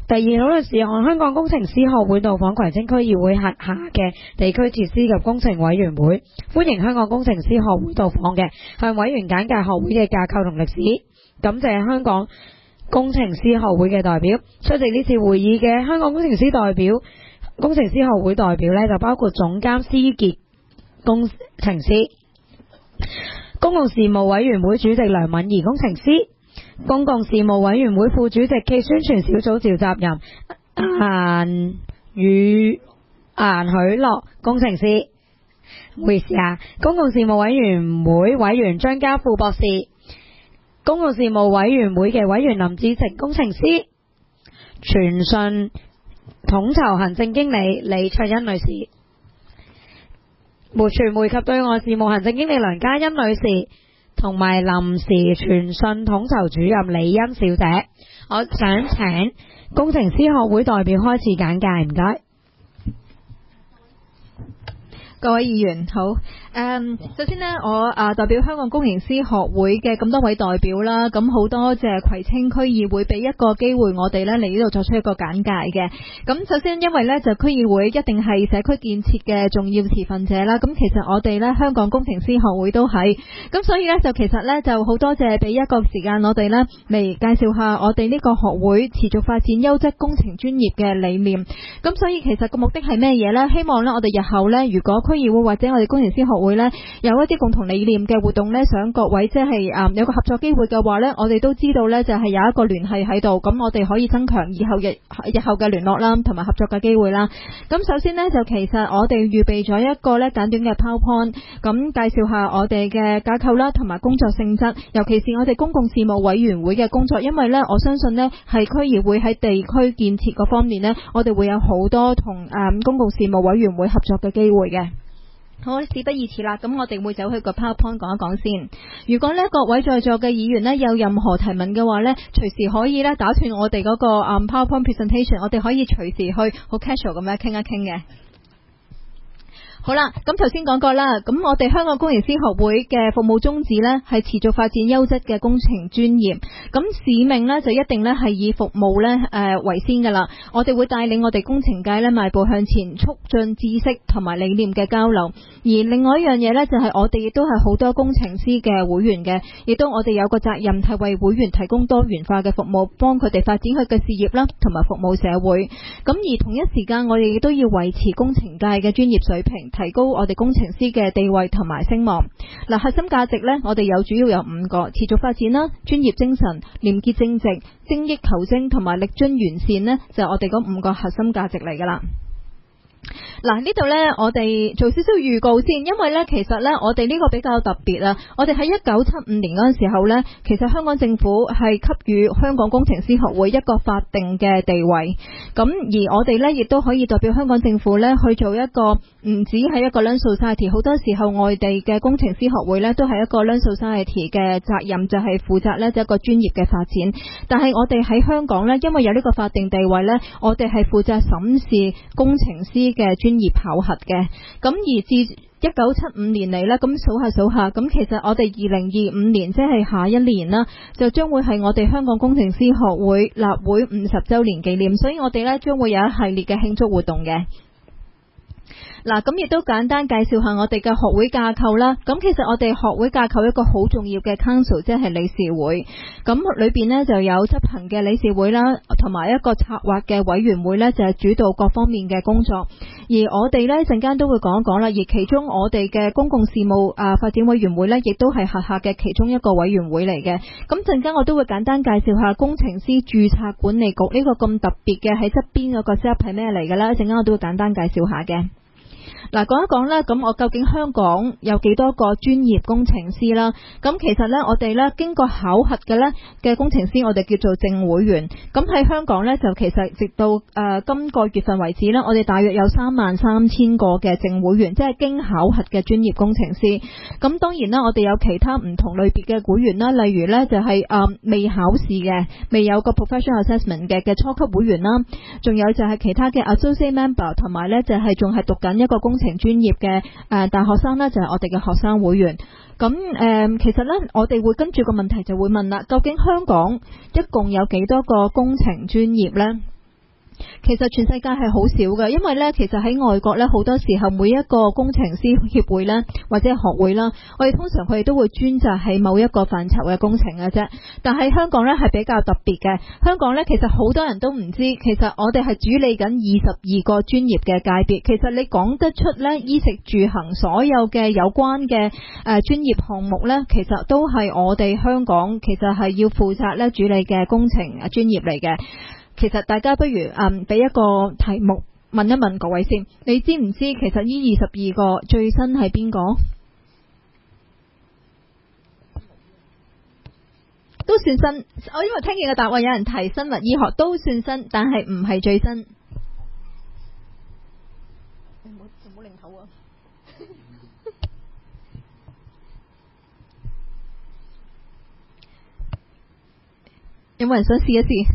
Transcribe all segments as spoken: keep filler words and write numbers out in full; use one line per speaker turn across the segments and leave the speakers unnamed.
第二，討論事項，香港工程師學會到訪葵青區議會轄下嘅地區設施及工程委員會，歡迎香港工程師學會到訪嘅，向委員簡介學會嘅架構同歷史。感謝香港工程師學會嘅代表。出席呢次會議嘅香港工程師代表工程師學會代表呢，就包括總監施傑工程師、公共事務委員會主席梁敏儀工程師、公共事務委員會副主席暨宣傳小組召集人顏宇顏許樂工程師，唔好意思啊，公共事務委員會委員張家富博士，公共事務委員會嘅委員林志成工程師，傳訊統籌行政經理李卓欣女士，傳媒及對外事務行政經理梁嘉欣女士，同埋臨時傳訊統籌主任李欣小姐。我想請工程師學會代表開始簡介，唔該。
各位議員好，誒、嗯，首先呢，我啊代表香港工程師學會嘅咁多位代表啦，咁好多謝葵青區議會俾一個機會我哋呢嚟呢度作出一個簡介嘅。咁首先因為呢就區議會一定係社區建設嘅重要持份者啦，咁其實我哋呢香港工程師學會都係，咁所以呢就其實呢就好多謝俾一個時間我哋呢嚟介紹下我哋呢個學會持續發展優質工程專業嘅理念。咁所以其實個目的係咩嘢呢？希望呢我哋日後呢如果區議會或者我哋工程師學會呢有一啲共同理念嘅活動呢，想各位即係誒有個合作機會嘅話呢，我哋都知道呢就係有一個聯繫喺度，咁我哋可以增強以後日日後嘅聯絡啦，同埋合作嘅機會啦。咁首先呢，就其實我哋預備咗一個呢簡短嘅 PowerPoint， 咁介紹下我哋嘅架構啦，同埋工作性質，尤其是我哋公共事務委員會嘅工作，因為呢我相信呢係區議會喺地區建設嗰方面呢，我哋會有好多同誒公共事務委員會合作嘅機會嘅。好，事不宜遲啦，咁我哋會走去個 PowerPoint 講一講先。如果呢各位在座嘅議員呢有任何提問嘅話呢，隨時可以呢打斷我哋嗰個 PowerPoint presentation， 我哋可以隨時去好 casual 咁樣傾一傾嘅。好啦，咁頭先講過啦，咁我哋香港工程師學會嘅服務宗旨呢係持續發展優質嘅工程專業，咁使命呢就一定呢係以服務呢誒、呃、為先噶啦。我哋會帶領我哋工程界呢邁步向前，促進知識同埋理念嘅交流。而另外一樣嘢呢，就係我哋亦都係好多工程師嘅會員嘅，亦都我哋有個責任係為會員提供多元化嘅服務，幫佢哋發展佢嘅事業啦，同埋服務社會。咁而同一時間，我哋亦都要維持工程界嘅專業水平，提高我哋工程師嘅地位同埋聲望。嗱，核心價值呢，我哋有主要有五個：持續發展啦、專業精神、廉潔正直、精益求精同埋力臻完善呢，就係我哋嗰五個核心價值嚟噶啦。嗱，呢度呢，我哋做少少預告先，因為呢，其實呢，我哋呢個比較特別啊。我哋喺一九七五年嗰陣時候呢，其實香港政府係給予香港工程師學會一個法定嘅地位。咁而我哋呢，亦都可以代表香港政府呢去做一個唔止係一個 Learning Society， 好多時候外地嘅工程師學會呢都係一個 Learning Society 嘅責任，就係負責呢一個專業嘅發展。但係我哋喺香港呢，因為有呢個法定地位呢，我哋係負責審視工程師嘅專業考核嘅。咁而至一九七五年嚟呢，咁數下數下，咁其實我哋二零二五年即係下一年啦，就將會係我哋香港工程師學會立會五十週年紀念，所以我哋呢將會有一系列嘅慶祝活動嘅。嗱，咁亦都簡單介紹下我哋嘅學會架構啦。咁其實我哋學會架構一個好重要嘅 council， 即係理事會。咁裏邊呢就有執行嘅理事會啦，同埋一個策劃嘅委員會呢，就係主導各方面嘅工作。而我哋呢陣間都會講一講啦。而其中我哋嘅公共事務啊發展委員會呢，亦都係轄下嘅其中一個委員會嚟嘅。咁陣間我都會簡單介紹下工程師註冊管理局呢個咁特別嘅喺側邊嗰個 set up 係咩嚟嘅啦。陣間我都會簡單介紹下嘅。嗱，講一講啦，咁我究竟香港有幾多個專業工程師啦？咁其實呢，我哋呢經過考核嘅呢嘅工程師，我哋叫做正會員。咁喺香港呢，就其實直到誒、呃、今個月份為止呢，我哋大約有三萬三千個嘅正會員，即係經考核嘅專業工程師。咁當然啦，我哋有其他唔同類別嘅會員啦，例如呢就係、是、誒、呃、未考試嘅、未有個 professional assessment 嘅嘅初級會員啦，仲有就係其他嘅 associate member， 同埋呢就係仲係讀緊一個工程專業嘅誒大學生呢，就係我哋嘅學生會員。咁誒、呃，其實呢，我哋會跟住個問題就會問啦，究竟香港一共有幾多個工程專業呢？ 其實全世界係好少嘅，因為呢，其實喺外國呢，好多時候每一個工程師協會呢，或者學會啦，我哋通常佢哋都會專責喺某一個範疇嘅工程嘅啫。但係香港呢係比較特別嘅，香港呢，其實好多人都唔知，其實我哋係主理緊二十二個專業嘅界別。其實你講得出呢，衣食住行所有嘅有關嘅誒專業項目呢，其實都係我哋香港其實係要負責呢主理嘅工程專業嚟嘅。其實大家不如嗯俾一個題目問一問各位先，你知唔知其實呢二十二個最新係邊個？都算新，我因為聽見嘅答案有人提生物醫學都算新，但係唔係最新。你唔好唔好擰頭啊！有冇人想試一試？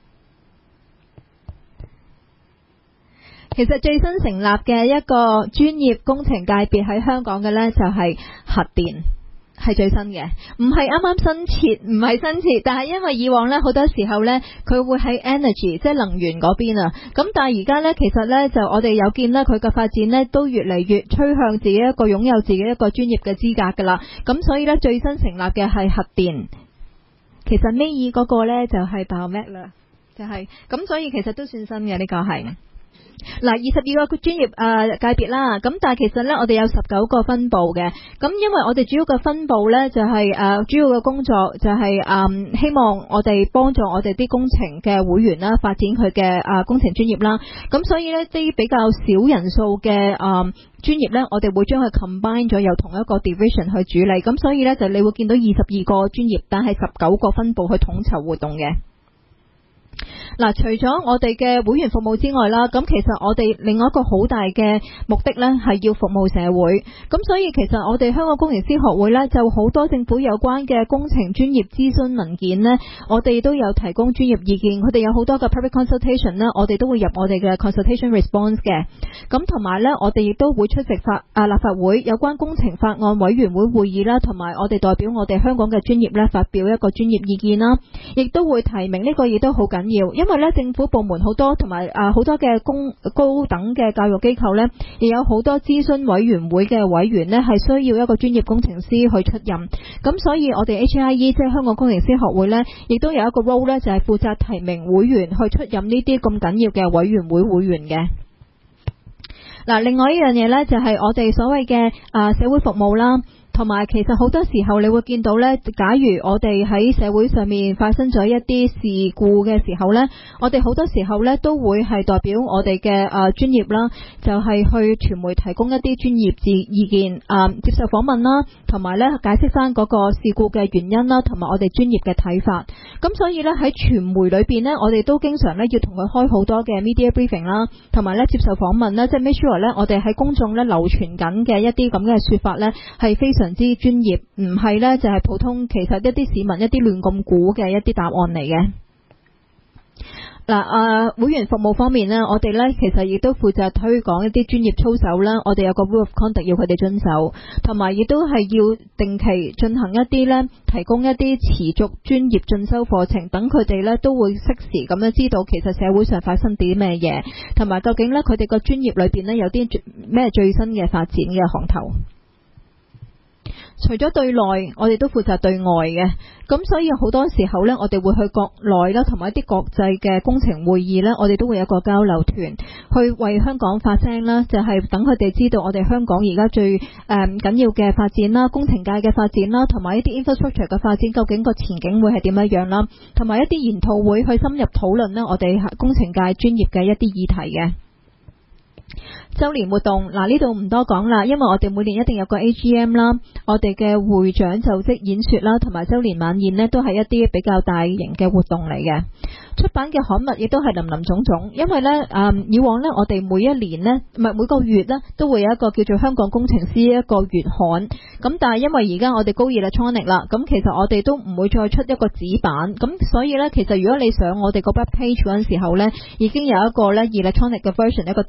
其實最新成立嘅一個專業工程界別喺香港嘅呢，就係核電，係最新嘅，唔係啱啱新設，唔係新設，但係因為以往呢，好多時候呢，佢會喺 energy 即係能源嗰邊啊，咁但係而家呢，其實呢，就我哋有見呢，佢嘅發展呢，都越嚟越趨向自己一個擁有自己一個專業嘅資格噶啦，咁所以呢，最新成立嘅係核電，其實尾二嗰個呢，就係 Biomet 啦，就係、是、咁，所以其實都算新嘅呢、這個係。嗱，二十二個專業誒、呃、界別啦，咁但係其實呢，我哋有十九個分部嘅，咁因為我哋主要嘅分部呢，就係、是、誒、呃、主要嘅工作就係、是、誒、呃、希望我哋幫助我哋啲工程嘅會員啦，發展佢嘅誒工程專業啦，咁所以呢啲比較少人數嘅誒專業呢，我哋會將佢 combine 咗，由同一個 division 去主理，咁所以呢，就你會見到二十二個專業，但係十九個分部去統籌活動嘅。嗱，除咗我哋嘅會員服務之外啦，咁其實我哋另外一個好大嘅目的呢係要服務社會，咁所以其實我哋香港工程師學會呢，就好多政府有關嘅工程專業諮詢文件呢，我哋都有提供專業意見，佢哋有好多嘅 public consultation 呢，我哋都會入我哋嘅 consultation response 嘅，咁同埋呢，我哋亦都會出席法啊立法會有關工程法案委員會會議啦，同埋我哋代表我哋香港嘅專業呢發表一個專業意見啦，亦都會提名呢個亦都好緊要，因為咧政府部門好多，同埋啊好多嘅公高等嘅教育機構呢，亦有好多諮詢委員會嘅委員呢，係需要一個專業工程師去出任。咁所以我哋 H I E 即係香港工程師學會呢，亦都有一個 role 呢，就係負責提名會員去出任呢啲咁緊要嘅委員會會員嘅。嗱，另外一樣嘢呢，就係我哋所謂嘅啊社會服務啦。同埋其實好多時候你會見到呢，假如我哋喺社會上面發生咗一啲事故嘅時候呢，我哋好多時候呢都會係代表我哋嘅誒專業啦，就係、是、去傳媒提供一啲專業意見啊、呃，接受訪問啦，同埋呢解釋翻嗰個事故嘅原因啦，同埋我哋專業嘅睇法。咁所以呢，喺傳媒裏邊呢，我哋都經常呢要同佢開好多嘅 media briefing 啦，同埋呢接受訪問啦，即係 make sure 呢我哋喺公眾呢流傳緊嘅一啲咁嘅說法呢係非常之專業，唔係呢就係普通，其實一啲市民一啲亂咁估嘅一啲答案嚟嘅。嗱，啊會員服務方面呢，我哋呢其實亦都負責推廣一啲專業操守啦，我哋有個 rule of conduct 要佢哋遵守，同埋亦都係要定期進行一啲呢提供一啲持續專業進修課程，等佢哋呢都會適時咁樣知道其實社會上發生啲咩嘢，同埋究竟呢佢哋個專業裏邊呢有啲咩最新嘅發展嘅行頭。除咗對內，我哋都負責對外嘅，咁所以好多時候呢，我哋會去國內啦，同埋一啲國際嘅工程會議呢，我哋都會有一個交流團，去為香港發聲啦，就係等佢哋知道我哋香港而家最誒緊要嘅發展啦，工程界嘅發展啦，同埋一啲 infrastructure 嘅發展，究竟個前景會係點樣樣啦，同埋一啲研討會去深入討論呢，我哋工程界專業嘅一啲議題嘅。周年活動，嗱呢度唔多講啦，因為我哋每年一定有個 A G M 啦，我哋嘅會長就職演說啦，同埋周年晚宴呢，都係一啲比較大型嘅活動嚟嘅。出版嘅刊物亦都係林林總總，因為呢，誒、嗯、以往呢，我哋每一年呢，唔係每個月呢，都會有一個叫做香港工程師一個月刊。咁但係因為而家我哋高 electronic 啦，咁其實我哋都唔會再出一個紙版。咁所以呢，其實如果你上我哋個 web page 嗰陣時候呢，已經有一個呢 electronic 嘅 version 一個電子版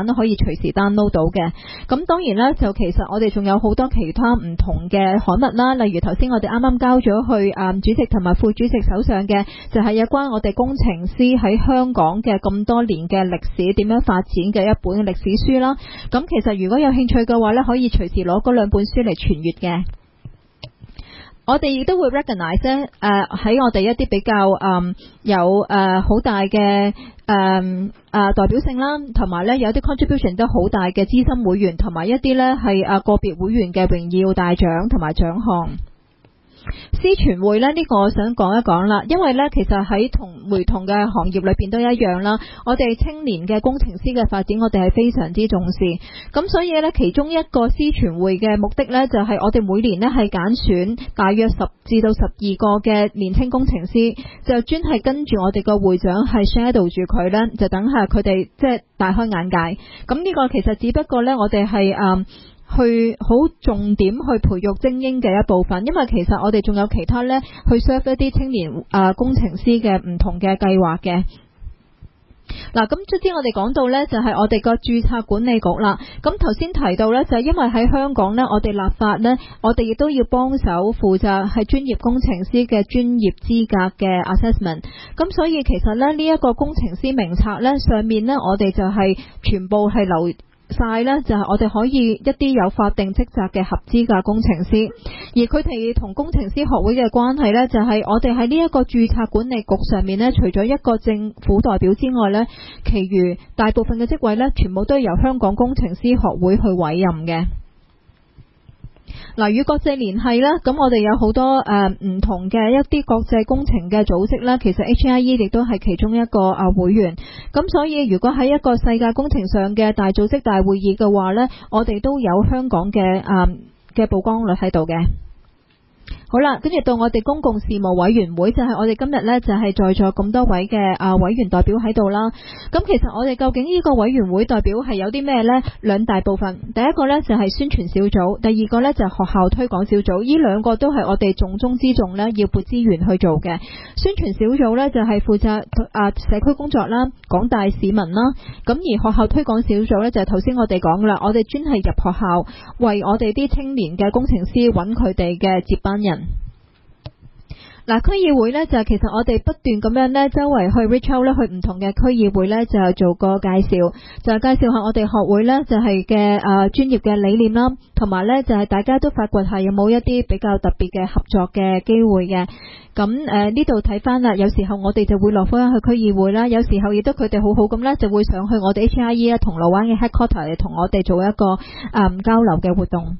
版都可以隨時 download 到嘅。咁當然啦，就其實我哋仲有好多其他唔同嘅刊物啦，例如頭先我哋啱啱交咗去啊主席同埋副主席手上嘅，就係有關我哋工程師喺香港嘅咁多年嘅歷史點樣發展嘅一本歷史書啦。咁其實如果有興趣嘅話呢，可以隨時攞嗰兩本書嚟傳閱嘅。我哋亦都會 recognize 咧，誒喺我哋一啲比較誒有誒好大嘅誒誒代表性啦，同埋咧有啲 contribution 都好大嘅資深會員，同埋一啲咧係誒個別會員嘅榮耀大獎同埋獎項。思傳會呢，呢、呢個我想講一講啦，因為呢，其實喺同媒同嘅行業裏邊都一樣啦。我哋青年嘅工程師嘅發展，我哋係非常之重視。咁所以呢，其中一個思傳會嘅目的呢，就係、是、我哋每年呢係揀選大約十至到十二個嘅年輕工程師，就專係跟住我哋個會長係 shadow 住佢呢，就等下佢哋即係大開眼界。咁呢個其實只不過呢，我哋係誒。去好重點去培育精英嘅一部分，因為其實我哋仲有其他呢去 serve 一啲青年誒、呃、工程師嘅唔同嘅計劃嘅。嗱，咁卒之我哋講到呢，就係、是、我哋個註冊管理局啦。咁頭先提到呢，就係、是、因為喺香港呢，我哋立法呢，我哋亦都要幫手負責係專業工程師嘅專業資格嘅 assessment。咁所以其實呢，呢、這、一個工程師名冊呢，上面呢，我哋就係全部係留晒呢，就係我哋可以一啲有法定職責嘅合資格工程師，而佢哋同工程師學會嘅關係呢，就係我哋喺呢一個註冊管理局上面呢，除咗一個政府代表之外呢，其餘大部分嘅職位呢，全部都係由香港工程師學會去委任嘅。嗱，與國際聯繫啦，咁我哋有好多誒唔同嘅一啲國際工程嘅組織啦，其實 H I E 亦都係其中一個啊會員。咁所以如果喺一個世界工程上嘅大組織大會議嘅話呢，我哋都有香港嘅誒嘅曝光率喺度嘅。好啦，跟住到我哋公共事務委員會，就係、是、我哋今日呢，就係、是、在座咁多位嘅啊委員代表喺度啦。咁其實我哋究竟呢個委員會代表係有啲咩呢？兩大部分，第一個呢，就係、是、宣傳小組，第二個呢，就係、是、學校推廣小組。呢兩個都係我哋重中之重呢，要撥資源去做嘅。宣傳小組呢，就係、是、負責啊社區工作啦，廣大市民啦。咁而學校推廣小組呢，就係頭先我哋講啦，我哋專係入學校為我哋啲青年嘅工程師揾佢哋嘅接班人。嗱，區議會呢，就其實我哋不斷咁樣呢，周圍去 reach out 呢，去唔同嘅區議會呢，就做個介紹，就介紹下我哋學會呢，就係嘅誒專業嘅理念啦，同埋呢，就係大家都發掘下有冇一啲比較特別嘅合作嘅機會嘅。咁誒呢度睇翻啦，有時候我哋就會落翻去區議會啦，有時候亦都佢哋好好咁呢，就會上去我哋 H I E 啊銅鑼灣嘅 headquarter 嚟同我哋做一個誒、嗯、交流嘅活動。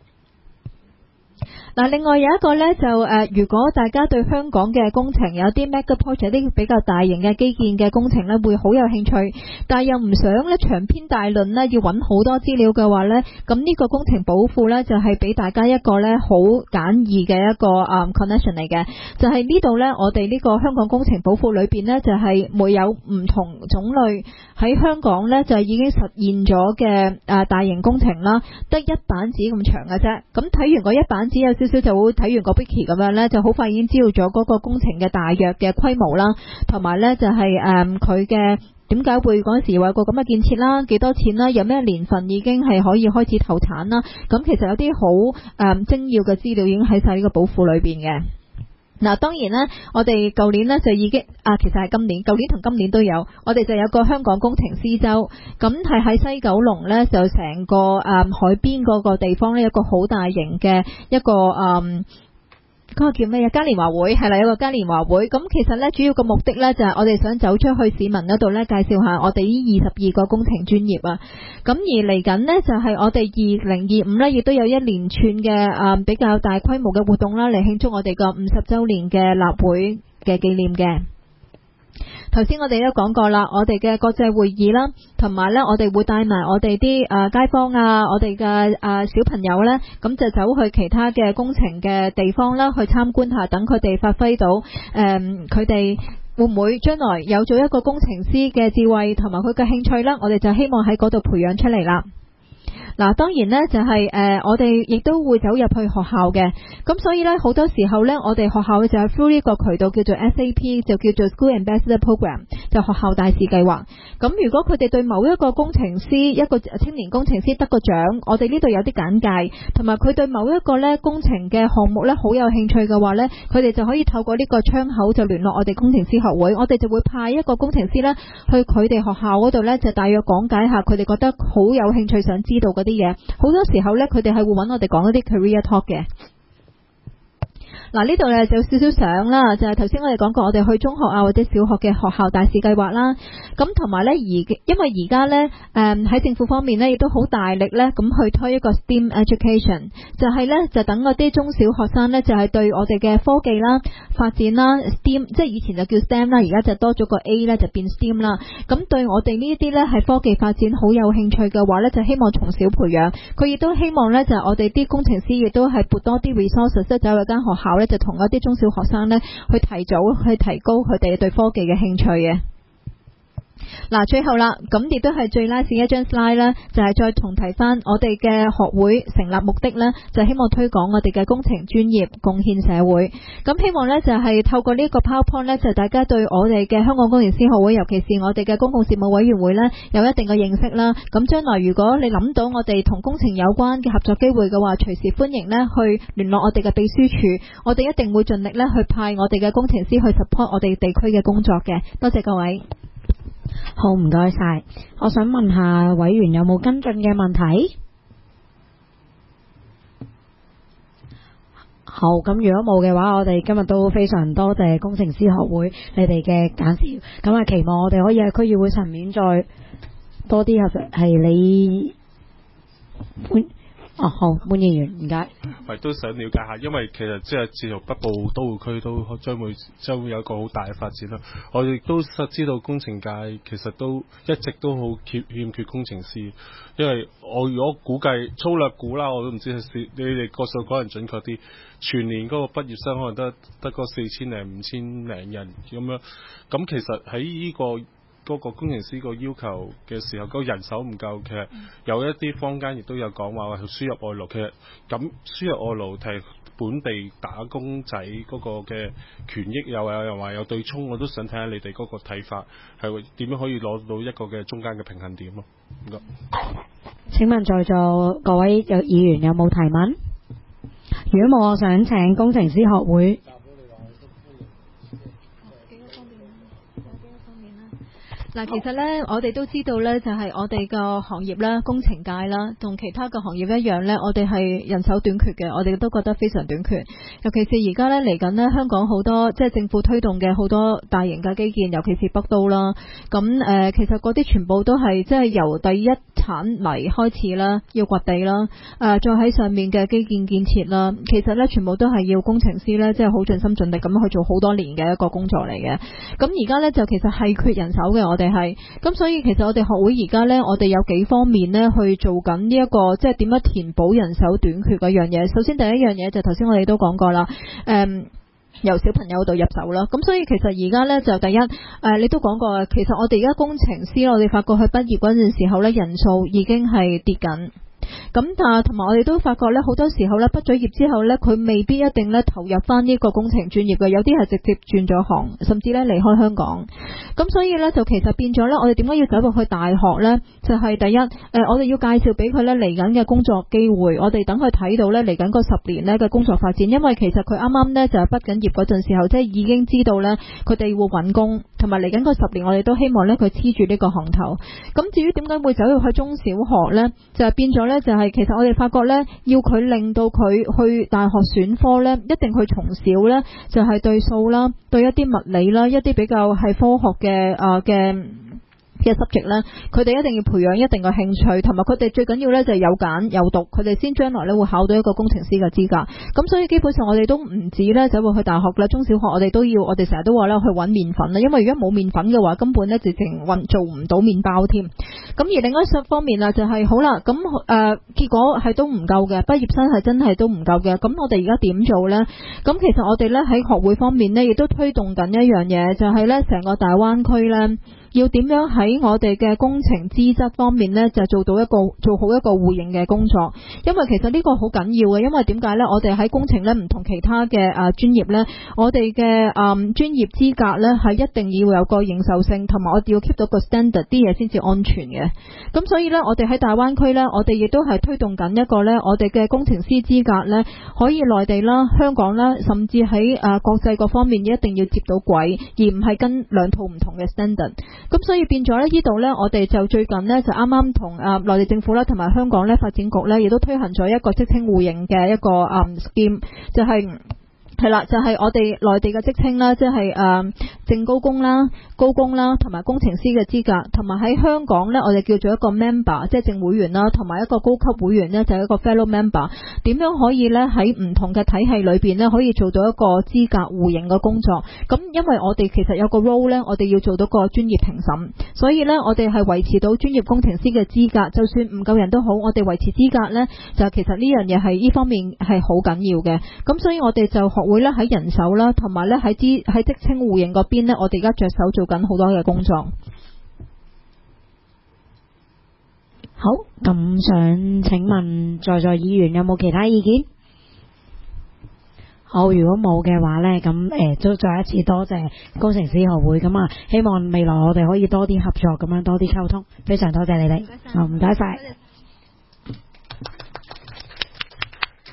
嗱，另外有一個呢，就誒、呃，如果大家對香港嘅工程有啲 mega project 啲比較大型嘅基建嘅工程呢，會好有興趣，但係又唔想呢長篇大論呢，要揾好多資料嘅話呢，咁呢個工程寶庫呢，就係、是、俾大家一個呢好簡易嘅一個啊、um, connection 嚟嘅，就係呢度呢，我哋呢個香港工程寶庫裏邊呢，就係、是、會有唔同種類喺香港呢，就已經實現咗嘅啊大型工程啦，得一版紙咁長嘅啫，咁睇完嗰一版紙有少少就會睇完個 wiki 咁樣呢，就好快已經知道咗嗰個工程嘅大約嘅規模啦，同埋呢就係誒佢嘅點解會嗰陣時有個咁嘅建設啦，幾多錢啦，有咩年份已經係可以開始投產啦，咁其實有啲好誒精要嘅資料已經喺晒呢個寶庫裏邊嘅。嗱，當然啦，我哋舊年呢就已經啊，其實係今年，舊年同今年都有，我哋就有個香港工程師周，咁係喺西九龍呢，就成個誒、嗯、海邊嗰個地方呢，有一個好大型嘅一個誒。嗯嗰個叫咩啊？嘉年華會係啦，有個嘉年華會。咁其實呢，主要個目的呢，就係我哋想走出去市民嗰度呢，介紹下我哋呢二十二個工程專業啊。咁而嚟緊呢，就係我哋二零二五呢，亦都有一連串嘅誒比較大規模嘅活動啦，嚟慶祝我哋個五十週年嘅立會嘅紀念嘅。頭先我哋都講過啦，我哋嘅國際會議啦，同埋呢，我哋會帶埋我哋啲誒街坊啊，我哋嘅誒小朋友呢，咁就走去其他嘅工程嘅地方啦，去參觀下，等佢哋發揮到誒佢哋會唔會將來有做一個工程師嘅智慧同埋佢嘅興趣啦，我哋就希望喺嗰度培養出嚟啦。 嗱，當然呢，就係、是、誒、呃，我哋亦都會走入去學校嘅，咁所以呢，好多時候呢，我哋學校就係 through 呢個渠道叫做 S A P， 就叫做 School Ambassador Program， 就學校大使計劃。咁如果佢哋對某一個工程師，一個青年工程師得個獎，我哋呢度有啲簡介，同埋佢對某一個呢工程嘅項目呢好有興趣嘅話呢，佢哋就可以透過呢個窗口就聯絡我哋工程師學會，我哋就會派一個工程師呢去佢哋學校嗰度呢，就大約講解下佢哋覺得好有興趣想知道嗰啲嘢。好多時候呢，佢哋係會揾我哋講一啲 career talk 嘅。嗱，呢度咧就有少少相啦，就係頭先我哋講過，我哋去中學啊或者小學嘅學校大使計劃啦。咁同埋呢，而因為而家呢，誒喺政府方面呢，亦都好大力呢咁去推一個 S T E M education， 就係呢，就等嗰啲中小學生呢，就係對我哋嘅科技啦、發展啦 S T E M， 即係以前就叫 S T E M 啦，而家就多咗個 A 呢，就變 S T E M 啦。咁對我哋呢啲呢，係科技發展好有興趣嘅話呢，就希望從小培養。佢亦都希望呢，就係我哋啲工程師亦都係撥多啲 resources， 即係走入間學校呢，就同一啲中小學生呢，去提早去提高佢哋對科技嘅興趣嘅。嗱，最後啦，咁亦都係最 last 一張 slide 啦，就係再重提翻我哋嘅學會成立目的呢，就希望推廣我哋嘅工程專業，貢獻社會。咁希望呢，就係透過呢個 PowerPoint 呢，就大家對我哋嘅香港工程師學會，尤其是我哋嘅公共事務委員會呢，有一定嘅認識啦。咁將來如果你諗到我哋同工程有關嘅合作機會嘅話，隨時歡迎呢去聯絡我哋嘅秘書處，我哋一定會盡力呢去派我哋嘅工程師去 support 我哋地區嘅工作嘅。多謝各位。
好，唔該晒。我想問下委員有冇跟進嘅問題？好，咁如果冇嘅話，我哋今日都非常多謝工程師學會你哋嘅介紹，咁啊期望我哋可以喺區議會層面再多啲合作。係你哦，好，潘議員，唔該。
係都想了解下，因為其實即係自從北部都會區都將會將會有一個好大嘅發展啦。我亦都實知道工程界其實都一直都好欠欠缺工程師，因為我如果估計粗略估啦，我都唔知係你哋個數可能準確啲，全年嗰個畢業生可能得得個四千零五千零人咁樣。咁其實喺呢個嗰個工程師個要求嘅時候，嗰個人手唔夠，其實有一啲坊間亦都有講話話輸入外勞，其實咁輸入外勞係本地打工仔嗰個嘅權益，又有人話有對沖，我都想睇下你哋嗰個睇法係點樣可以攞到一個嘅中間嘅平衡點咯。唔該。
請問在座各位有議員有冇提問？如果冇，我想請工程師學會。
嗱，其實咧，我哋都知道咧，就係我哋個行業啦，工程界啦，同其他嘅行業一樣咧，我哋係人手短缺嘅，我哋都覺得非常短缺。尤其是而家咧嚟緊咧，香港好多即係政府推動嘅好多大型嘅基建，尤其是北都啦。咁誒、呃，其實嗰啲全部都係即係由第一產泥開始啦，要掘地啦，誒、呃，再喺上面嘅基建建設啦。其實咧，全部都係要工程師咧，即係好盡心盡力咁去做好多年嘅一個工作嚟嘅。咁而家咧就其實係缺人手嘅，我哋。係，咁所以其實我哋學會而家呢，我哋有幾方面呢去做緊呢一個，即係點樣填補人手短缺嗰樣嘢。首先第一樣嘢就頭先我哋都講過啦，誒、嗯，由小朋友度入手啦。咁所以其實而家呢，就第一，誒、呃，你都講過，其實我哋而家工程師，我哋發覺佢畢業嗰陣時候呢，人數已經係跌緊。咁但係同埋我哋都發覺咧，好多時候咧畢咗業之後咧，佢未必一定咧投入翻呢個工程專業嘅，有啲係直接轉咗行，甚至咧離開香港。咁所以咧就其實變咗咧，我哋點解要走入去大學咧？就係、是、第一，誒、呃，我哋要介紹俾佢咧嚟緊嘅工作機會，我哋等佢睇到咧嚟緊嗰十年咧嘅工作發展。因為其實佢啱啱咧就係畢緊業嗰陣時候，即係已經知道咧佢哋會揾工，同埋嚟緊嗰十年，我哋都希望咧佢黐住呢個行頭。咁至於點解會走入去中小學咧，就係變咗咧。就係其實我哋發覺呢，要佢令到佢去大學選科呢，一定佢從小呢，就係對數啦，對一啲物理啦，一啲比較係科學嘅啊嘅嘅 subject 咧，佢哋一定要培養一定嘅興趣，同埋佢哋最緊要呢就係有揀有讀，佢哋先將來呢會考到一個工程師嘅資格。咁所以基本上我哋都唔止呢走入去大學啦，中小學我哋都要，我哋成日都話呢去揾麵粉啦，因為如果冇麵粉嘅話，根本呢直情運做唔到麵包添。咁而另外一方面啊，就係、是、好啦，咁誒、呃、結果係都唔夠嘅，畢業生係真係都唔夠嘅。咁我哋而家點做呢？咁其實我哋呢喺學會方面呢，亦都推動緊一樣嘢，就係呢成個大灣區呢。 要點樣喺我哋嘅工程資質方面呢，就做到一個做好一個互認嘅工作。因為其實呢個好緊要嘅，因為點解呢？我哋喺工程呢，唔同其他嘅誒專業呢，我哋嘅誒專業資格呢，係一定要有個認受性，同埋我哋要 keep 到個 standard 啲嘢先至安全嘅。咁所以呢，我哋喺大灣區呢，我哋亦都係推動緊一個呢，我哋嘅工程師資格呢，可以內地啦、香港啦，甚至喺誒國際各方面一定要接到軌，而唔係跟兩套唔同嘅 standard。咁所以變咗呢，呢度呢，我哋就最近呢，就啱啱同誒內地政府啦，同埋香港呢發展局呢，亦都推行咗一個職稱互認嘅一個誒 scheme，就係係啦，就係、是、我哋內地嘅職稱啦，即係誒正高工啦、高工啦，同埋工程師嘅資格，同埋喺香港呢，我哋叫做一個 member， 即係正會員啦，同埋一個高級會員呢，就係、是、一個 fellow member。點樣可以呢？喺唔同嘅體系裏邊呢，可以做到一個資格互認嘅工作？咁因為我哋其實有個 role 呢，我哋要做到個專業評審，所以呢，我哋係維持到專業工程師嘅資格，就算唔夠人都好，我哋維持資格呢，就其實呢樣嘢係呢方面係好緊要嘅。咁所以我哋就學會咧喺人手啦，同埋咧喺資喺職稱互認嗰邊咧，我哋而家着手做緊好多嘅工作。
好，咁想請問在座議員有冇其他意見？好，如果冇嘅話呢，咁誒都再一次多謝工程師學會，咁啊希望未來我哋可以多啲合作，咁樣多啲溝通，非常多謝你哋，好唔該晒。